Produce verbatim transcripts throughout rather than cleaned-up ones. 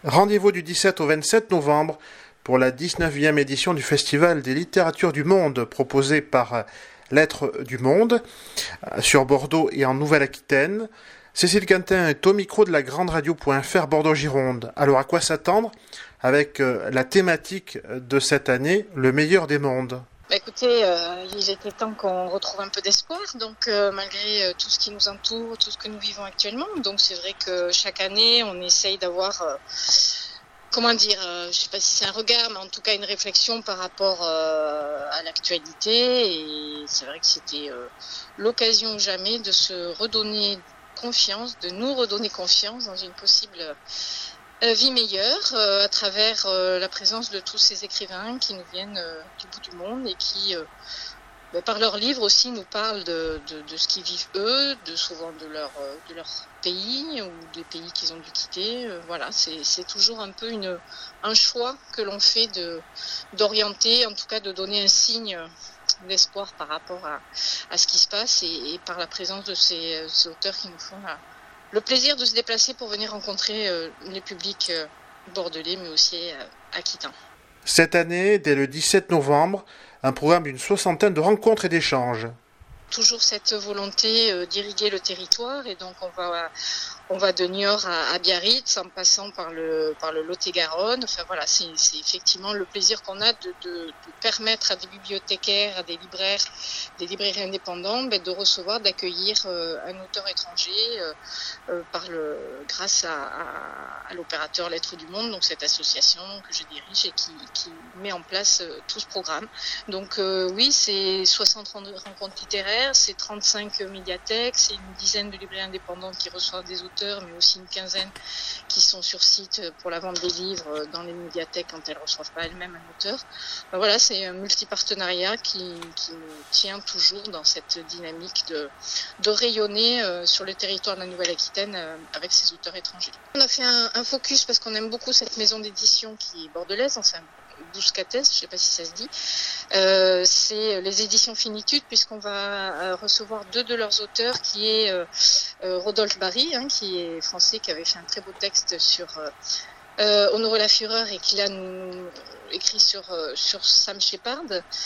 Rendez-vous du dix-sept au vingt-sept novembre pour la dix-neuvième édition du Festival des littératures du monde proposé par Lettres du Monde sur Bordeaux et en Nouvelle-Aquitaine. Cécile Quentin est au micro de la grande radio point f r Bordeaux-Gironde. Alors à quoi s'attendre avec la thématique de cette année, le meilleur des mondes? Bah écoutez, euh, il était temps qu'on retrouve un peu d'espoir, donc euh, malgré euh, tout ce qui nous entoure, tout ce que nous vivons actuellement. Donc c'est vrai que chaque année, on essaye d'avoir, euh, comment dire, euh, je ne sais pas si c'est un regard, mais en tout cas une réflexion par rapport euh, à l'actualité. Et c'est vrai que c'était euh, l'occasion ou jamais de se redonner confiance, de nous redonner confiance dans une possible Euh, vie meilleure euh, à travers euh, la présence de tous ces écrivains qui nous viennent euh, du bout du monde et qui, euh, bah, par leurs livres aussi, nous parlent de, de, de ce qu'ils vivent eux, de souvent de leur, euh, de leur pays ou des pays qu'ils ont dû quitter. Euh, voilà, c'est, c'est toujours un peu une, un choix que l'on fait de, d'orienter, en tout cas de donner un signe d'espoir par rapport à, à ce qui se passe et, et par la présence de ces, ces auteurs qui nous font la le plaisir de se déplacer pour venir rencontrer euh, les publics euh, bordelais, mais aussi euh, aquitains. Cette année, dès le dix-sept novembre, un programme d'une soixantaine de rencontres et d'échanges. Toujours cette volonté euh, d'irriguer le territoire, et donc on va, on va de Niort à, à Biarritz, en passant par le, par le Lot-et-Garonne. Enfin voilà, c'est, c'est effectivement le plaisir qu'on a de, de, de permettre à des bibliothécaires, à des libraires, des librairies indépendants, ben, de recevoir, d'accueillir euh, un auteur étranger euh, euh, par le, grâce à, à, à l'opérateur Lettres du Monde, donc cette association que je dirige et qui, qui met en place euh, tout ce programme. Donc euh, oui, c'est soixante rencontres littéraires, c'est trente-cinq médiathèques, c'est une dizaine de librairies indépendantes qui reçoivent des auteurs, mais aussi une quinzaine qui sont sur site pour la vente des livres dans les médiathèques quand elles ne reçoivent pas elles-mêmes un auteur. Ben voilà, c'est un multi-partenariat qui, qui nous tient toujours dans cette dynamique de, de rayonner euh, sur le territoire de la Nouvelle-Aquitaine euh, avec ces auteurs étrangers. On a fait un, un focus parce qu'on aime beaucoup cette maison d'édition qui est bordelaise, enfin Bouscates, je ne sais pas si ça se dit. Euh, c'est les éditions Finitude, puisqu'on va euh, recevoir deux de leurs auteurs, qui est euh, euh, Rodolphe Barry, hein, qui est français, qui avait fait un très beau texte sur euh, euh, Honorer la Fureur et qui l'a nous écrit sur, euh, sur Sam Shepard,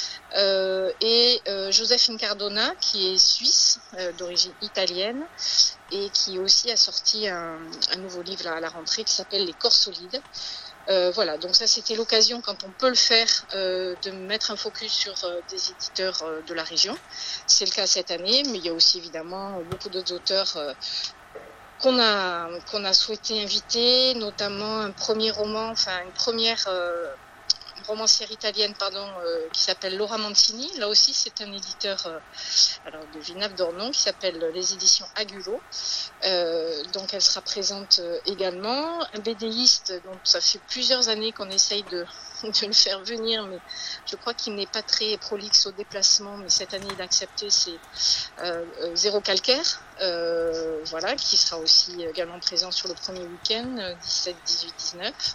euh, et euh, Joséphine Cardona, qui est suisse, euh, d'origine italienne, et qui aussi a sorti un, un nouveau livre là, à la rentrée qui s'appelle Les Corps Solides. Euh, voilà, donc ça c'était l'occasion, quand on peut le faire, euh, de mettre un focus sur euh, des éditeurs euh, de la région. C'est le cas cette année, mais il y a aussi évidemment beaucoup d'autres auteurs euh, qu'on a, qu'on a souhaité inviter, notamment un premier roman, enfin une première euh, romancière italienne pardon, euh, qui s'appelle Laura Mancini. Là aussi c'est un éditeur euh, alors de Villeneuve-d'Ornon qui s'appelle les éditions Agulo. Euh, donc elle sera présente euh, également. Un bédéiste dont ça fait plusieurs années qu'on essaye de, de le faire venir, mais je crois qu'il n'est pas très prolixe au déplacement, mais cette année il a accepté, c'est euh, euh, Zéro Calcaire, euh, voilà, qui sera aussi également présent sur le premier week-end, dix-sept, dix-huit, dix-neuf,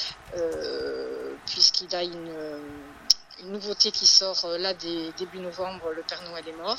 euh, puisqu'il a une... une nouveauté qui sort euh, là dès début novembre, Le Père Noël est mort.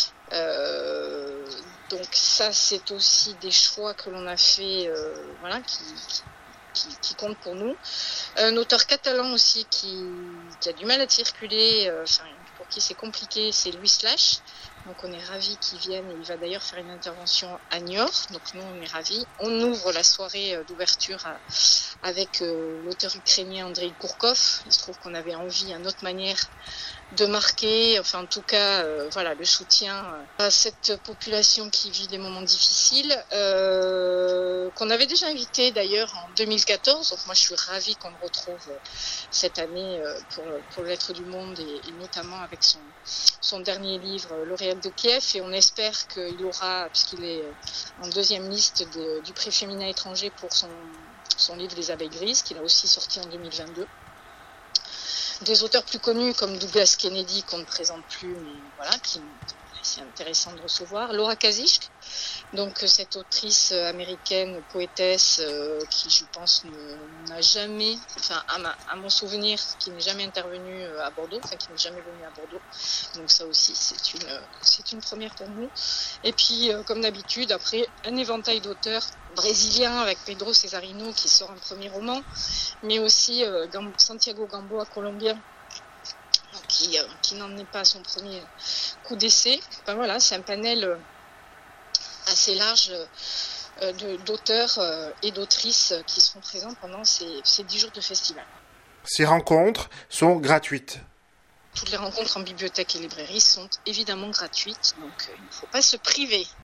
Euh, donc ça, c'est aussi des choix que l'on a fait, euh, voilà, qui, qui, qui comptent pour nous. Un auteur catalan aussi qui, qui a du mal à circuler, euh, enfin, pour qui c'est compliqué, c'est Louis Slash. Donc on est ravis qu'il vienne, et il va d'ailleurs faire une intervention à Niort, donc nous on est ravis. On ouvre la soirée d'ouverture à, avec euh, l'auteur ukrainien Andrei Kourkov. Il se trouve qu'on avait envie, à notre manière, de marquer, enfin en tout cas, euh, voilà, le soutien à cette population qui vit des moments difficiles, euh, qu'on avait déjà invité d'ailleurs en deux mille quatorze. Donc moi je suis ravie qu'on le retrouve cette année euh, pour, pour Lettres du Monde, et, et notamment avec son, son dernier livre, Lauréate de Kiev, et on espère qu'il aura, puisqu'il est en deuxième liste de, du prix féminin étranger pour son, son livre Les Abeilles Grises, qu'il a aussi sorti en deux mille vingt-deux. Des auteurs plus connus comme Douglas Kennedy, qu'on ne présente plus, mais voilà, qui c'est intéressant de recevoir. Laura Kazich, donc cette autrice américaine, poétesse, euh, qui je pense ne, n'a jamais, enfin à, ma, à mon souvenir, qui n'est jamais intervenue à Bordeaux, enfin qui n'est jamais venue à Bordeaux. Donc ça aussi, c'est une, c'est une première pour nous. Et puis, euh, comme d'habitude, après, un éventail d'auteurs brésiliens avec Pedro Cesarino qui sort un premier roman, mais aussi euh, Santiago Gamboa, colombien, qui, euh, qui n'en est pas à son premier coup d'essai. Enfin, voilà, c'est un panel euh, assez large euh, de, d'auteurs euh, et d'autrices qui seront présents pendant ces, ces dix jours de festival. Ces rencontres sont gratuites. Toutes les rencontres en bibliothèque et librairie sont évidemment gratuites, donc euh, il ne faut pas se priver.